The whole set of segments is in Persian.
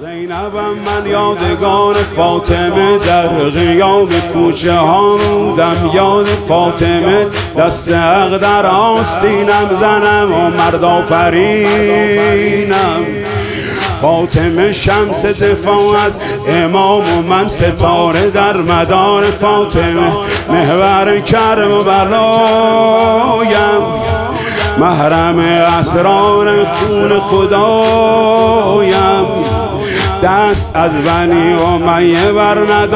زینبم من یادگار فاطمه، در قیام کوچه ها بودم یاد فاطمه، دست حق در آستینم زنم و مرد آفرینم. فاطمه شمس دفاع از امام و من ستاره در مدار فاطمه، محور کرم و بلایم، محرم اسرار خون خدایم. دست از بنی امیه بر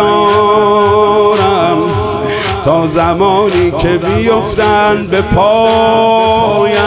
ندارم تا زمانی که بیفتند به پایم.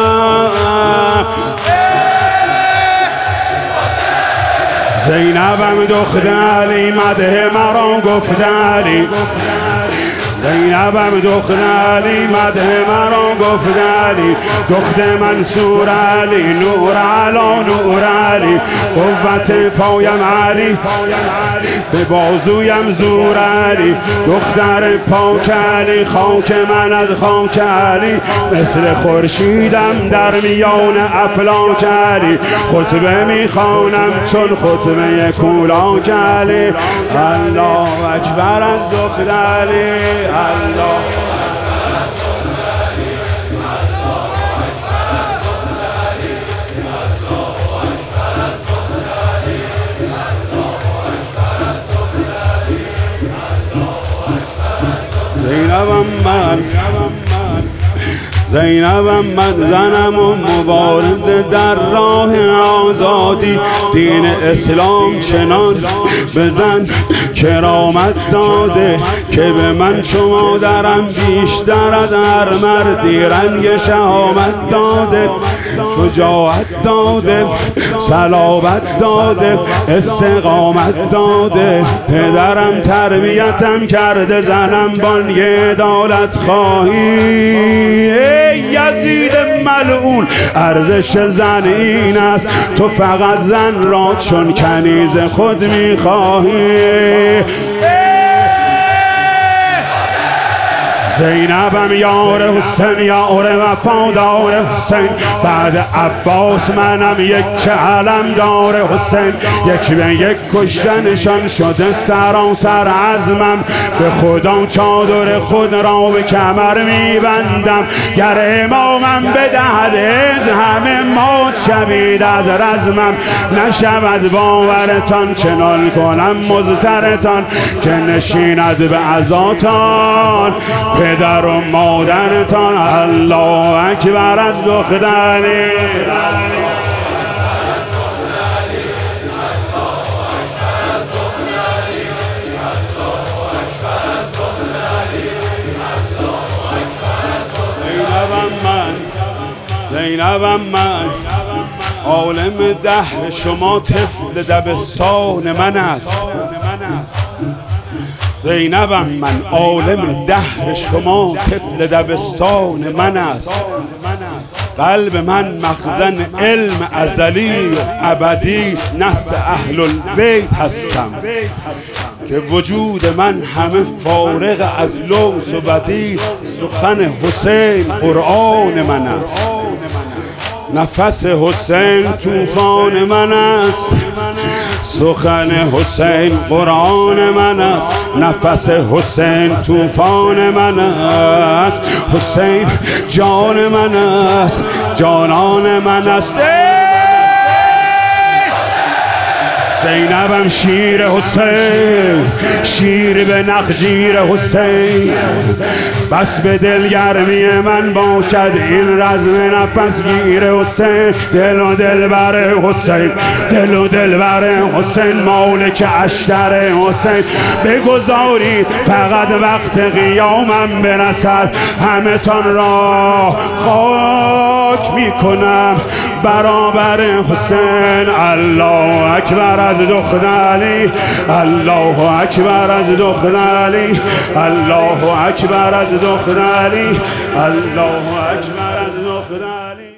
زینبم دختر علی مده مرا گفت علی، زینبم دختر علی مده مرا گفت علی، دختر منصور علی، نور علا نور علی، قوت پایم علی، به بازویم زور علی، دختر پاک علی، خاک من از خاک علی، مثل خورشیدم در میان افلاک علی، خطبه میخوانم چون خطبه کولاک علی. الله اکبر از دختر علی، الله زینبم من زنم و مبارز در راه آزادی، دین اسلام چنان بزن کرامت داده که به من چو مادرم بیشتر از هر مردی رنگ شهامت داده، شجاعت داده، صلابت داده، استقامت داده. پدرم تربیتم کرده زنم بانگ عدالت خواهی. یزید ملعون ارزش زن این است تو فقط زن را چون کنیز خود میخواهی. زینبم یار حسین، یار وفادار حسین، بعد عباس منم یک علم دار حسین، یک به یک کشتنشان شده سراسر عزمم، به خدا چادر خود را به کمر میبندم، گر امامم بدهد از همه مات شوید از رزمم، نشود باورتان چنان کنم مضطرتان که نشیند به عزاتان پدر و مادرتان. الله اکبر از دختر علی. زینبم من عالم دهر شما طفل دبستان من است. زینبم من عالم دهر شما طفل دبستان من است. قلب من مخزن علم ازلی و ابدی است، نسل اهل البیت هستم که وجود من همه فارغ از لوث و بدی است. سخن حسین قرآن من است، نفس حسین طوفان من است. سخن حسین قرآن من است، نفس حسین طوفان من است. حسین جان من است، جانان من است. زینبم شیر حسین، شیر به نخجیر حسین، بس به دلگرمی من باشد این رزم نفس گیر حسین. دل و دلبر حسین، دل و دلبر حسین، مالک اشتر حسین، بگذارید فقط وقت قیامم برسد همه تان را خاک میکنم برابر حسین. الله اکبر از دختر علی، الله اکبر از دختر علی، الله اکبر از دختر علی، الله اکبر از دختر علی.